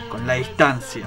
con la distancia.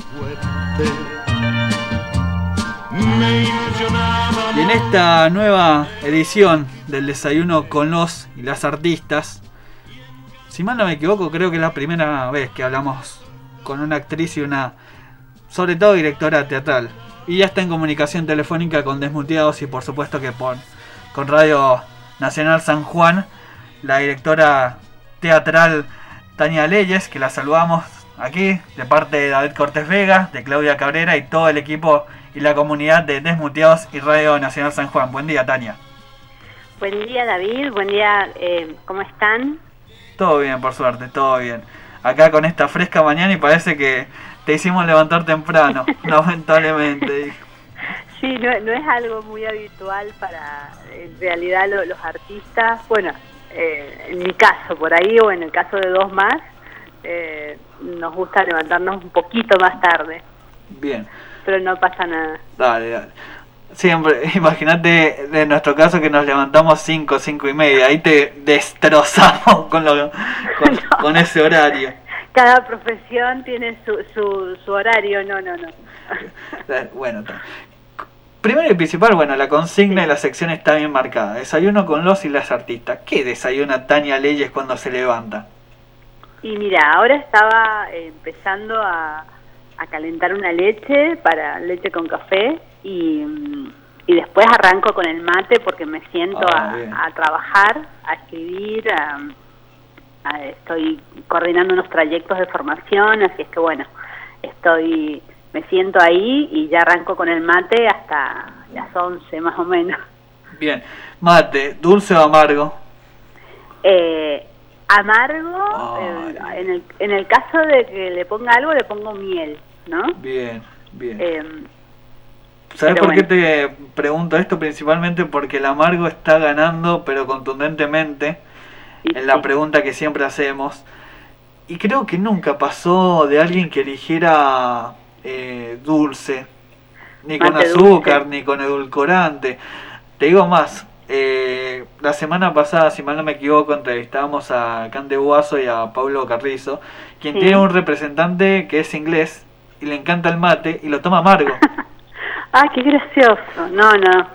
Y en esta nueva edición del Desayuno con los y las artistas, si mal no me equivoco, creo que es la primera vez que hablamos con una actriz y una, sobre todo, directora teatral. Y ya está en comunicación telefónica con Desmuteados y por supuesto que con Radio Nacional San Juan, la directora teatral Tania Leyes, que la saludamos aquí de parte de David Cortés Vega, de Claudia Cabrera y todo el equipo y la comunidad de Desmuteados y Radio Nacional San Juan. Buen día, Tania. Buen día, David. Buen día. ¿Cómo están? Todo bien, por suerte, todo bien. Acá con esta fresca mañana y parece que te hicimos levantar temprano, lamentablemente. Sí, no es algo muy habitual para, en realidad, los artistas. Bueno, en mi caso, por ahí, o en el caso de dos más, nos gusta levantarnos un poquito más tarde. Bien. Pero no pasa nada. Dale. Siempre, imagínate de nuestro caso que nos levantamos 5:30, ahí te destrozamos con ese horario. Cada profesión tiene su horario, no. Bueno, primero y principal, bueno, la consigna de la sección está bien marcada. Desayuno con los y las artistas. ¿Qué desayuna Tania Leyes cuando se levanta? Y mira, ahora estaba empezando a calentar una leche con café y después arranco con el mate porque me siento a trabajar, a escribir, estoy coordinando unos trayectos de formación, así es que bueno, me siento ahí y ya arranco con el mate hasta las 11 más o menos. Bien, mate, ¿dulce o amargo? Amargo, en el caso de que le ponga algo, le pongo miel, ¿no? Bien. ¿Sabes por qué te pregunto esto? Principalmente porque el amargo está ganando, pero contundentemente, en la pregunta que siempre hacemos. Y creo que nunca pasó de alguien que eligiera dulce, ni con azúcar, dulce, ni con edulcorante. Te digo más, la semana pasada, si mal no me equivoco, entrevistábamos a Cande Buazo y a Paulo Carrizo, quien tiene un representante que es inglés y le encanta el mate y lo toma amargo. ¡Ah, qué gracioso! No.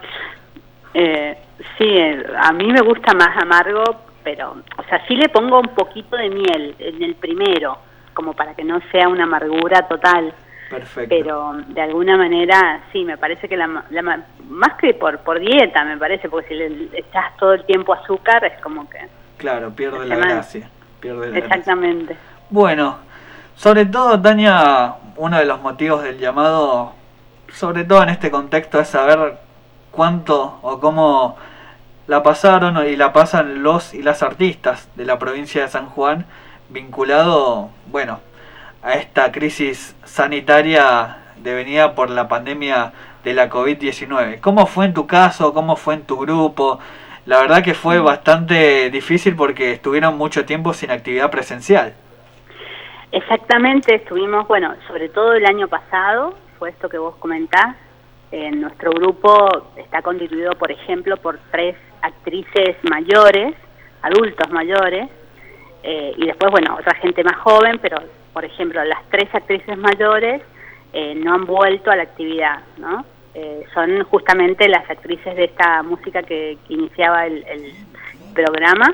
Sí, a mí me gusta más amargo, pero, o sea, sí le pongo un poquito de miel en el primero, como para que no sea una amargura total. Perfecto. Pero de alguna manera, sí, me parece que más que por dieta, me parece, porque si le echas todo el tiempo azúcar, es como que... Claro, pierde la gracia. Exactamente. Bueno, sobre todo, Tania, uno de los motivos del llamado, sobre todo en este contexto, es saber cuánto o cómo la pasaron y la pasan los y las artistas de la provincia de San Juan, vinculado, bueno, a esta crisis sanitaria devenida por la pandemia de la COVID-19. ¿Cómo fue en tu caso? ¿Cómo fue en tu grupo? La verdad que fue bastante difícil porque estuvieron mucho tiempo sin actividad presencial. Exactamente, estuvimos, bueno, sobre todo el año pasado, fue esto que vos comentás. Nuestro grupo está constituido, por ejemplo, por 3 actrices mayores, adultos mayores, y después, bueno, otra gente más joven, pero, por ejemplo, las 3 actrices mayores no han vuelto a la actividad, ¿no? Son justamente las actrices de esta música que iniciaba el programa,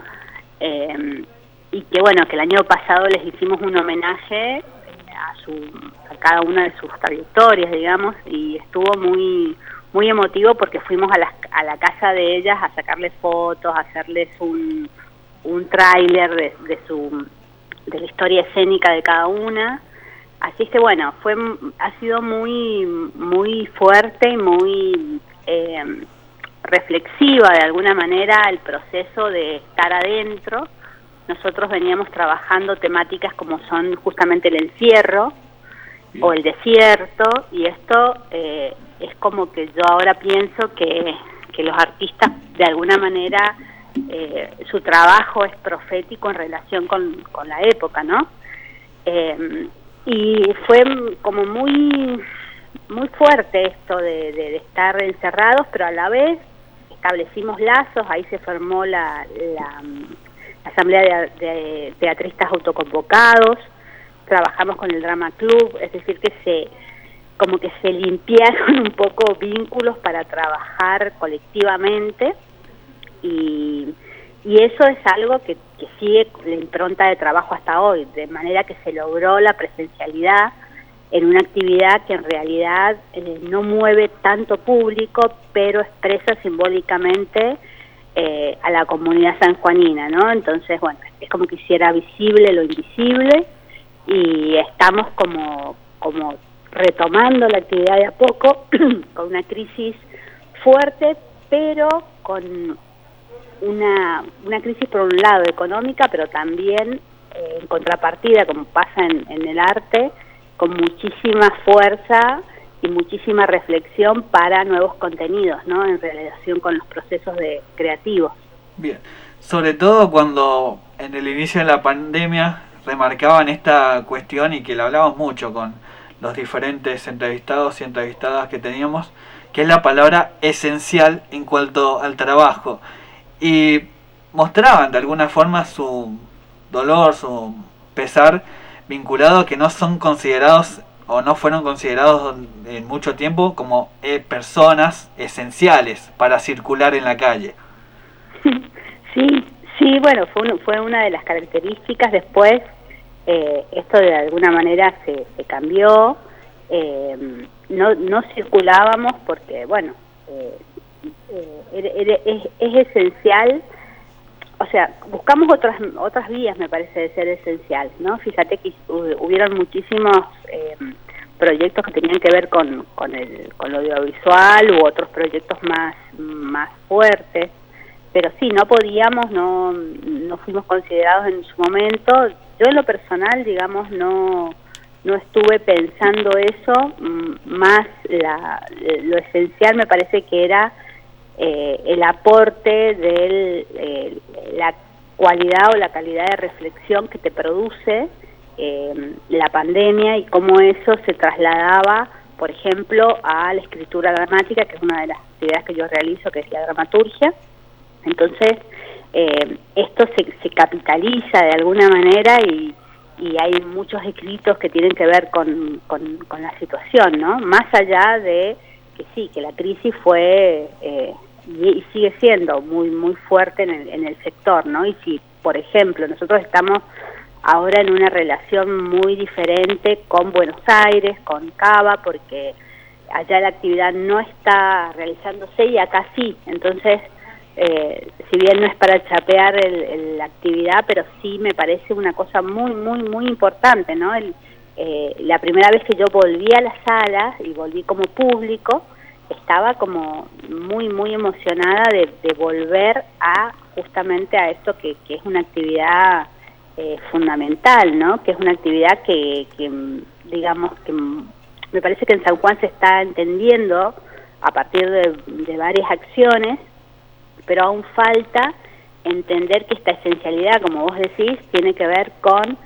y que, bueno, que el año pasado les hicimos un homenaje a cada una de sus trayectorias, digamos, y estuvo muy emotivo porque fuimos a la casa de ellas a sacarles fotos, a hacerles un tráiler de la historia escénica de cada una. Así que bueno, ha sido muy fuerte y muy reflexiva de alguna manera el proceso de estar adentro. Nosotros veníamos trabajando temáticas como son justamente el encierro o el desierto, y esto es como que yo ahora pienso que los artistas de alguna manera su trabajo es profético en relación con la época, ¿no? Y fue como muy fuerte esto de estar encerrados, pero a la vez establecimos lazos. Ahí se formó la Asamblea de Teatristas Autoconvocados, trabajamos con el Drama Club, es decir, que como que se limpiaron un poco vínculos para trabajar colectivamente, y eso es algo que sigue la impronta de trabajo hasta hoy, de manera que se logró la presencialidad en una actividad que en realidad no mueve tanto público, pero expresa simbólicamente a la comunidad sanjuanina, ¿no? Entonces, bueno, es como que hiciera visible lo invisible, y estamos como retomando la actividad de a poco, con una crisis fuerte, pero con una crisis por un lado económica, pero también en contrapartida, como pasa en el arte, con muchísima fuerza y muchísima reflexión para nuevos contenidos, ¿no? En relación con los procesos creativos. Bien, sobre todo cuando en el inicio de la pandemia remarcaban esta cuestión, y que la hablamos mucho con los diferentes entrevistados y entrevistadas que teníamos, que es la palabra esencial en cuanto al trabajo, y mostraban de alguna forma su dolor, su pesar, vinculado a que no son considerados o no fueron considerados en mucho tiempo como personas esenciales para circular en la calle. Sí, bueno, fue una de las características. Después esto de alguna manera se cambió, no circulábamos porque, bueno, es esencial. O sea, buscamos otras vías, me parece, de ser esencial, ¿no? Fíjate que hubieron muchísimos proyectos que tenían que ver con lo audiovisual, u otros proyectos más fuertes, pero sí, no podíamos, no fuimos considerados en su momento. Yo en lo personal, digamos, no estuve pensando eso, más lo esencial me parece que era el aporte de la cualidad o la calidad de reflexión que te produce la pandemia, y cómo eso se trasladaba, por ejemplo, a la escritura dramática, que es una de las actividades que yo realizo, que es la dramaturgia. Entonces, esto se capitaliza de alguna manera, y hay muchos escritos que tienen que ver con la situación, ¿no? Más allá de que sí, que la crisis fue y sigue siendo muy fuerte en el sector, ¿no? Y si, por ejemplo, nosotros estamos ahora en una relación muy diferente con Buenos Aires, con Cava, porque allá la actividad no está realizándose y acá sí. Entonces, si bien no es para chapear la actividad, pero sí me parece una cosa muy importante, ¿no? La primera vez que yo volví a las salas y volví como público, estaba como muy emocionada de volver justamente a esto que es una actividad fundamental, ¿no? Que es una actividad que digamos que me parece que en San Juan se está entendiendo a partir de varias acciones, pero aún falta entender que esta esencialidad, como vos decís, tiene que ver con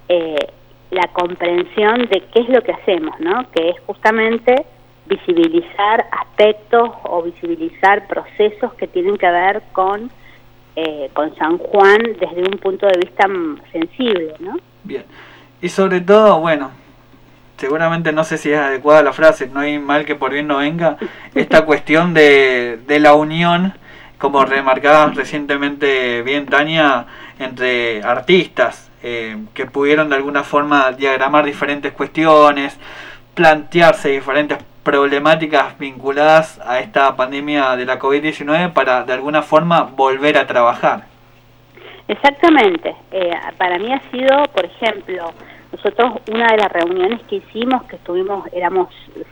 la comprensión de qué es lo que hacemos, ¿no? Que es justamente visibilizar aspectos o visibilizar procesos que tienen que ver con San Juan desde un punto de vista sensible, ¿no? Bien, y sobre todo, bueno, seguramente no sé si es adecuada la frase, no hay mal que por bien no venga, esta cuestión de la unión, como remarcabas recientemente bien, Tania, entre artistas que pudieron de alguna forma diagramar diferentes cuestiones, plantearse diferentes problemáticas vinculadas a esta pandemia de la COVID-19 para de alguna forma volver a trabajar. Exactamente. Para mí ha sido, por ejemplo, nosotros una de las reuniones que hicimos, que éramos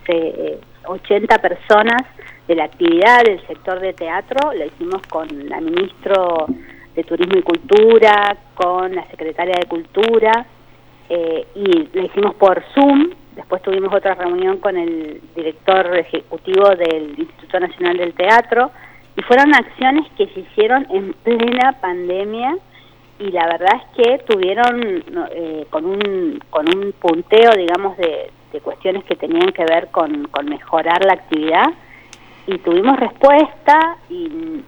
80 personas de la actividad del sector de teatro, la hicimos con la ministra de Turismo y Cultura, con la secretaria de Cultura, y la hicimos por Zoom. Después tuvimos otra reunión con el director ejecutivo del Instituto Nacional del Teatro, y fueron acciones que se hicieron en plena pandemia, y la verdad es que tuvieron con un punteo, digamos, de cuestiones que tenían que ver con mejorar la actividad, y tuvimos respuesta, y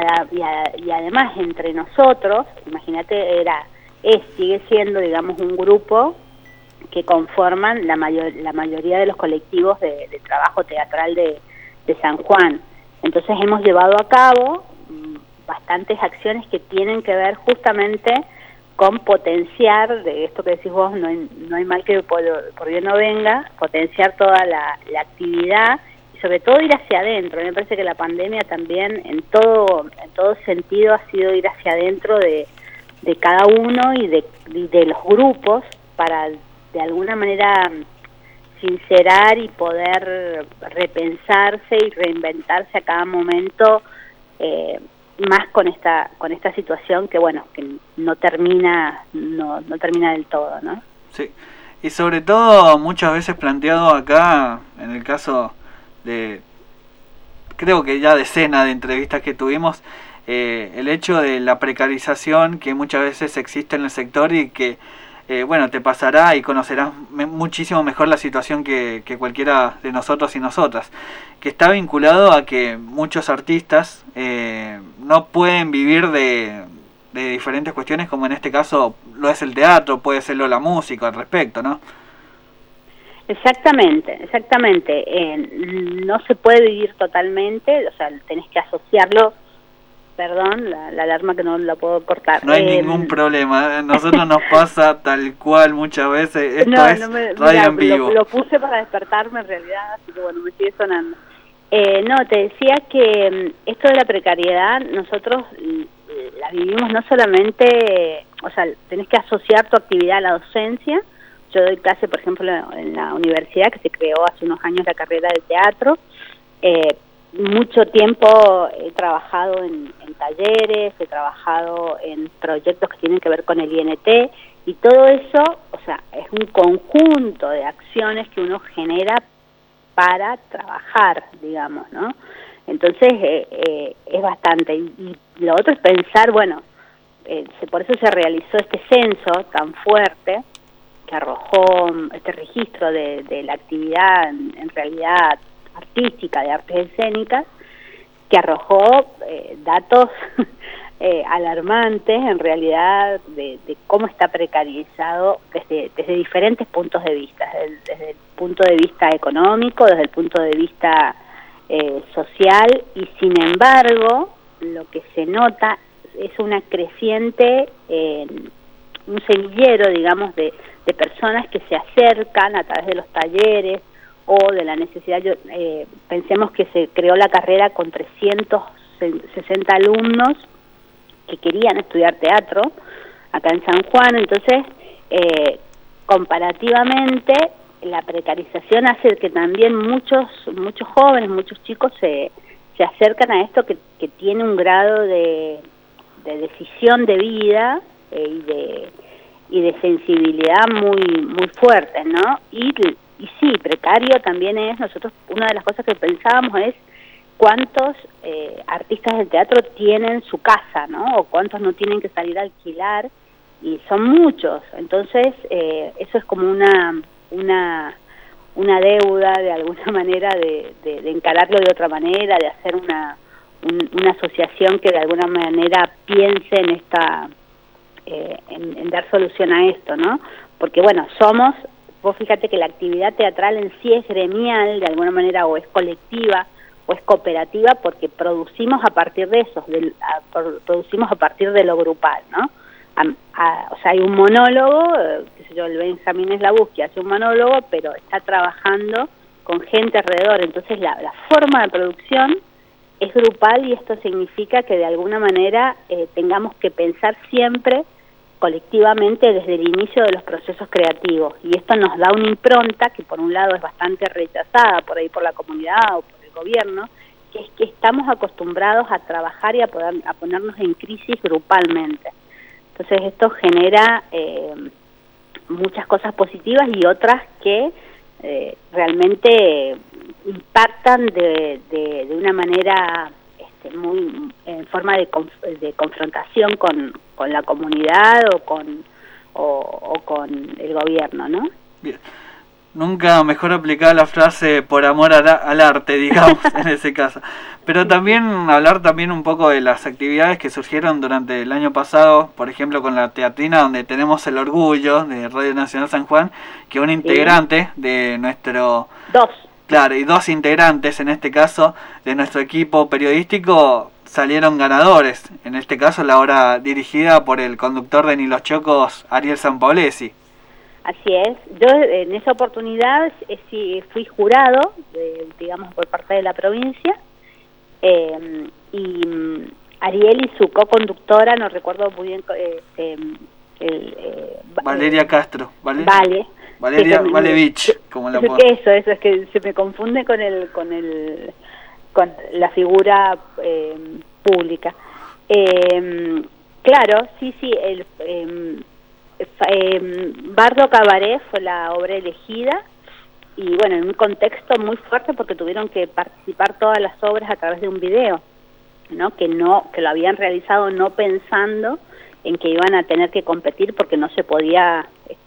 además entre nosotros, imagínate, sigue siendo, digamos, un grupo que conforman la mayoría de los colectivos de trabajo teatral de San Juan. Entonces hemos llevado a cabo bastantes acciones que tienen que ver justamente con potenciar, de esto que decís vos, no hay mal que por bien no venga, potenciar toda la actividad y sobre todo ir hacia adentro. Me parece que la pandemia también en todo sentido ha sido ir hacia adentro de cada uno y de los grupos para de alguna manera sincerar y poder repensarse y reinventarse a cada momento, más con esta situación que bueno, que no termina del todo, ¿no? Sí, y sobre todo muchas veces planteado acá, en el caso de, creo que ya decenas de entrevistas que tuvimos, el hecho de la precarización que muchas veces existe en el sector y que bueno, te pasará y conocerás muchísimo mejor la situación que cualquiera de nosotros y nosotras, que está vinculado a que muchos artistas no pueden vivir de diferentes cuestiones, como en este caso lo es el teatro, puede serlo la música al respecto, ¿no? Exactamente. No se puede vivir totalmente, o sea, tenés que asociarlo. Perdón, la alarma que no la puedo cortar. No hay ningún problema, a nosotros nos pasa tal cual muchas veces, esto radio en vivo. Lo puse para despertarme en realidad, así que bueno, me sigue sonando. No, te decía que esto de la precariedad nosotros la vivimos no solamente, o sea, tenés que asociar tu actividad a la docencia. Yo doy clase, por ejemplo, en la universidad, que se creó hace unos años la carrera de teatro. Mucho tiempo he trabajado en talleres, he trabajado en proyectos que tienen que ver con el INT, y todo eso, o sea, es un conjunto de acciones que uno genera para trabajar, digamos, ¿no? Entonces es bastante, y lo otro es pensar, bueno, por eso se realizó este censo tan fuerte que arrojó este registro de la actividad en realidad artística, de artes escénicas, que arrojó datos alarmantes en realidad de cómo está precarizado desde diferentes puntos de vista, desde el punto de vista económico, desde el punto de vista social, y sin embargo lo que se nota es una creciente, un semillero, digamos, de personas que se acercan a través de los talleres o de la necesidad. Pensemos que se creó la carrera con 360 alumnos que querían estudiar teatro acá en San Juan. Entonces, comparativamente, la precarización hace que también muchos jóvenes, muchos chicos se acercan a esto que tiene un grado de decisión de vida y de sensibilidad muy fuerte, ¿no? Y sí, precario también es, nosotros una de las cosas que pensábamos es cuántos artistas del teatro tienen su casa, ¿no? O cuántos no tienen que salir a alquilar, y son muchos. Entonces, eso es como una deuda de alguna manera de encararlo de otra manera, de hacer una asociación que de alguna manera piense en esta en dar solución a esto, ¿no? Porque bueno, vos fíjate que la actividad teatral en sí es gremial de alguna manera, o es colectiva o es cooperativa, porque producimos a partir de eso, producimos a partir de lo grupal, ¿no? O sea, hay un monólogo, qué sé yo, el Benjamín Eslabuzzi hace un monólogo, pero está trabajando con gente alrededor. Entonces la forma de producción es grupal, y esto significa que de alguna manera tengamos que pensar siempre colectivamente desde el inicio de los procesos creativos, y esto nos da una impronta que por un lado es bastante rechazada por ahí por la comunidad o por el gobierno, que es que estamos acostumbrados a trabajar y a ponernos en crisis grupalmente. Entonces esto genera muchas cosas positivas y otras que realmente impactan de una manera muy en forma de confrontación con la comunidad o con el gobierno, ¿no? Bien. Nunca mejor aplicada la frase por amor al arte, digamos, en ese caso. Pero también hablar también un poco de las actividades que surgieron durante el año pasado, por ejemplo con la teatrina, donde tenemos el orgullo de Radio Nacional San Juan, que un integrante de nuestro... Claro, y 2 integrantes, en este caso, de nuestro equipo periodístico, salieron ganadores. En este caso, la obra dirigida por el conductor de Ni los Chocos, Ariel Sampaolesi. Así es. Yo en esa oportunidad sí fui jurado, digamos, por parte de la provincia, y Ariel y su co-conductora, no recuerdo muy bien, Valeria Castro. Vale. Valeria Valevich, como la puedo. Eso, es que se me confunde con la figura pública. Claro, sí, Bardo Cabaret fue la obra elegida, y bueno, en un contexto muy fuerte porque tuvieron que participar todas las obras a través de un video, ¿no? Que lo habían realizado no pensando en que iban a tener que competir porque no se podía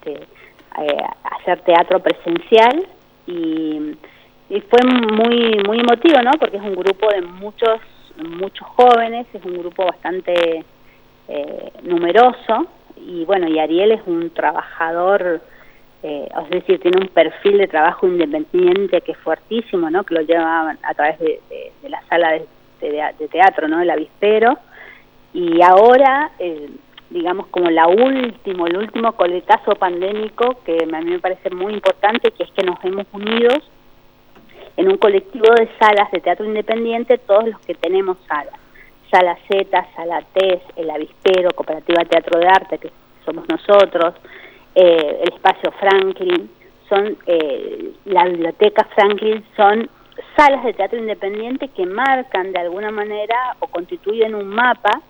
hacer teatro presencial, y fue muy emotivo, ¿no? Porque es un grupo de muchos jóvenes, es un grupo bastante numeroso, y bueno, y Ariel es un trabajador, es decir, tiene un perfil de trabajo independiente que es fuertísimo, ¿no? Que lo lleva a través de la sala de teatro, ¿no? El Avispero, y ahora digamos como el último coletazo pandémico que a mí me parece muy importante, que es que nos hemos unidos en un colectivo de salas de teatro independiente, todos los que tenemos salas. Sala Z, Sala TES, el Avispero, Cooperativa Teatro de Arte, que somos nosotros, el Espacio Franklin, la Biblioteca Franklin, son salas de teatro independiente que marcan de alguna manera o constituyen un mapa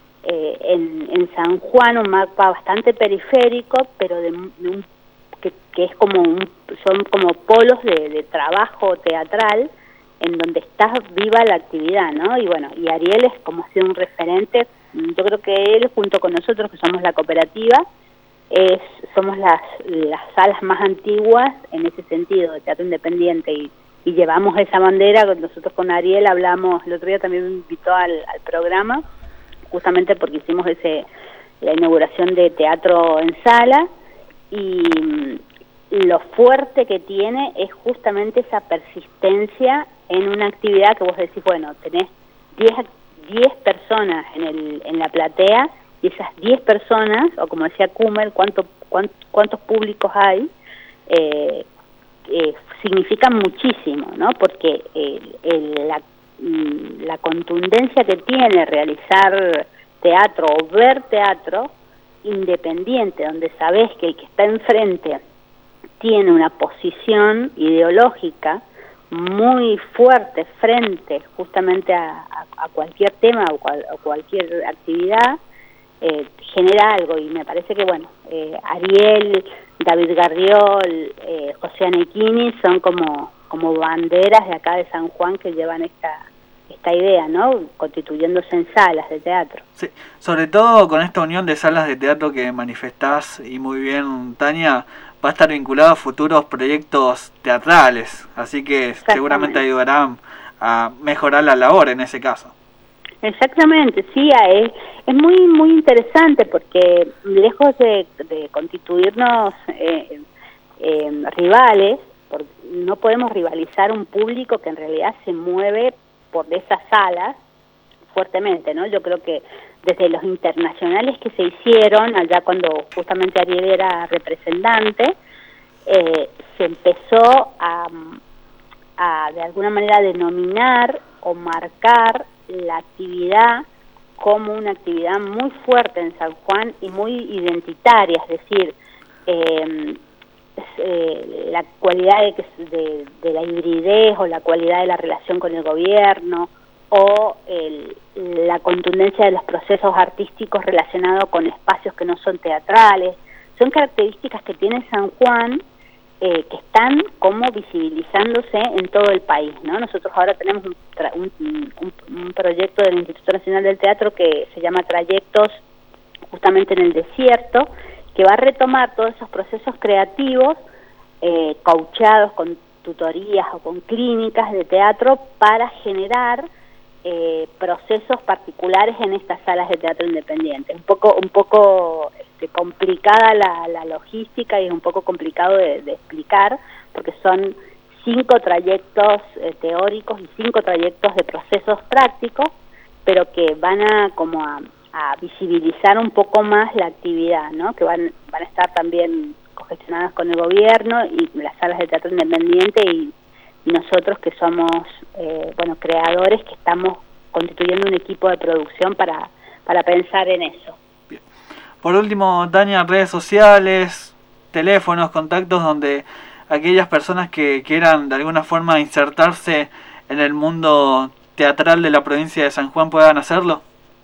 en San Juan, un mapa bastante periférico, pero que es son como polos de trabajo teatral en donde está viva la actividad, ¿no? Y bueno, y Ariel es como ha sido un referente. Yo creo que él, junto con nosotros, que somos la cooperativa, somos las salas más antiguas en ese sentido, de teatro independiente, y llevamos esa bandera. Nosotros con Ariel hablamos, el otro día también me invitó al programa, justamente porque hicimos la inauguración de teatro en sala, y lo fuerte que tiene es justamente esa persistencia en una actividad que vos decís, bueno, tenés 10 personas en la platea, y esas 10 personas, o como decía Kummer, cuántos públicos hay, significan muchísimo, ¿no? Porque la contundencia que tiene realizar teatro o ver teatro independiente, donde sabés que el que está enfrente tiene una posición ideológica muy fuerte frente justamente a cualquier tema o cualquier actividad, genera algo. Y me parece que, bueno, Ariel, David Garriol, José Anequini son como banderas de acá de San Juan que llevan esta idea, ¿no? Constituyéndose en salas de teatro. Sí, sobre todo con esta unión de salas de teatro que manifestás, y muy bien, Tania, va a estar vinculado a futuros proyectos teatrales, así que seguramente ayudarán a mejorar la labor en ese caso. Exactamente, sí, es muy interesante porque lejos de constituirnos rivales, no podemos rivalizar un público que en realidad se mueve por esas salas fuertemente, ¿no? Yo creo que desde los internacionales que se hicieron, allá cuando justamente Ariel era representante, se empezó a de alguna manera denominar o marcar la actividad como una actividad muy fuerte en San Juan y muy identitaria, es decir, la cualidad de la hibridez o la cualidad de la relación con el gobierno o la contundencia de los procesos artísticos relacionados con espacios que no son teatrales, son características que tiene San Juan que están como visibilizándose en todo el país, ¿no? Nosotros ahora tenemos un proyecto del Instituto Nacional del Teatro que se llama Trayectos justamente en el desierto, que va a retomar todos esos procesos creativos coacheados con tutorías o con clínicas de teatro para generar procesos particulares en estas salas de teatro independiente. Un poco complicada la logística y es un poco complicado de explicar, porque son 5 trayectos teóricos y 5 trayectos de procesos prácticos, pero que van a visibilizar un poco más la actividad, ¿no? Que van a estar también cogestionadas con el gobierno y las salas de teatro independiente y nosotros que somos creadores, que estamos constituyendo un equipo de producción para pensar en eso. Bien. Por último, Tania, redes sociales, teléfonos, contactos donde aquellas personas que quieran de alguna forma insertarse en el mundo teatral de la provincia de San Juan puedan hacerlo.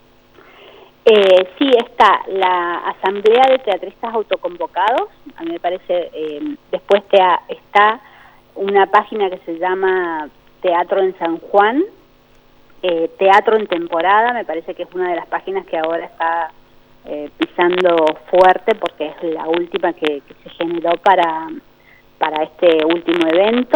Sí, está la Asamblea de Teatristas Autoconvocados, a mí me parece, después está una página que se llama Teatro en San Juan, Teatro en Temporada, me parece que es una de las páginas que ahora está pisando fuerte porque es la última que se generó para este último evento.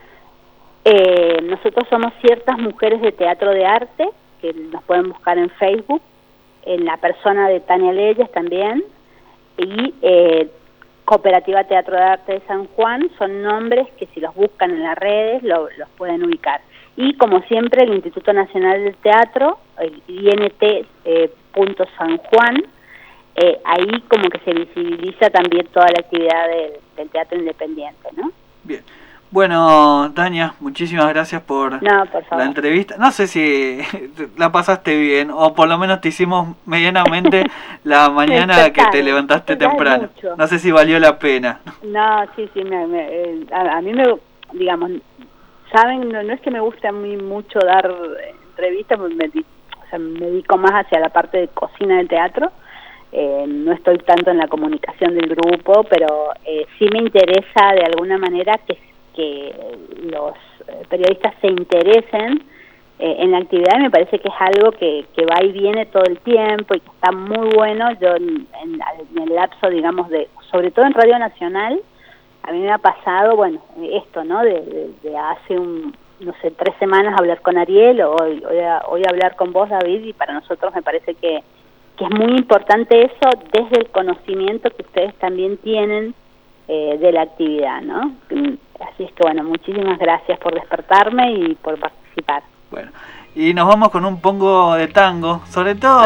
Nosotros somos Ciertas Mujeres de Teatro de Arte, que nos pueden buscar en Facebook, en la persona de Tania Leyes también, y Cooperativa Teatro de Arte de San Juan, son nombres que si los buscan en las redes los pueden ubicar. Y como siempre el Instituto Nacional del Teatro, el INT San Juan, ahí como que se visibiliza también toda la actividad del teatro independiente, ¿no? Bien. Bueno, Tania, muchísimas gracias por la entrevista. No sé si la pasaste bien o por lo menos te hicimos medianamente la mañana que te levantaste temprano. Mucho. No sé si valió la pena. No, sí, a mí me, digamos, saben, no es que me guste a mí mucho dar entrevistas, me dedico más hacia la parte de cocina del teatro. No estoy tanto en la comunicación del grupo, pero sí me interesa de alguna manera que los periodistas se interesen en la actividad, y me parece que es algo que va y viene todo el tiempo y que está muy bueno. Yo en el lapso, digamos, sobre todo en Radio Nacional, a mí me ha pasado, esto, ¿no? De hace 3 semanas hablar con Ariel, hoy hablar con vos, David, y para nosotros me parece que es muy importante eso desde el conocimiento que ustedes también tienen de la actividad, ¿no? Así es que, muchísimas gracias por despertarme y por participar. Bueno, y nos vamos con un pongo de tango, sobre todo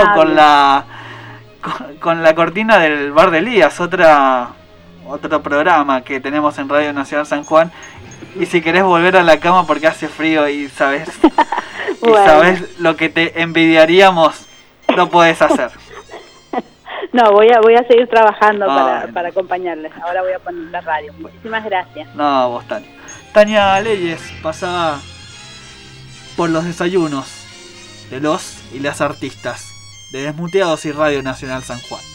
con la cortina del Bar de Elías, otro programa que tenemos en Radio Nacional San Juan. Y si querés volver a la cama porque hace frío y sabes, y sabes lo que te envidiaríamos, lo podés hacer. No, voy a seguir trabajando para acompañarles. Ahora voy a poner la radio. Muchísimas gracias. No, vos, Tania. Tania Leyes pasaba por los desayunos de los y las artistas de Desmuteados y Radio Nacional San Juan.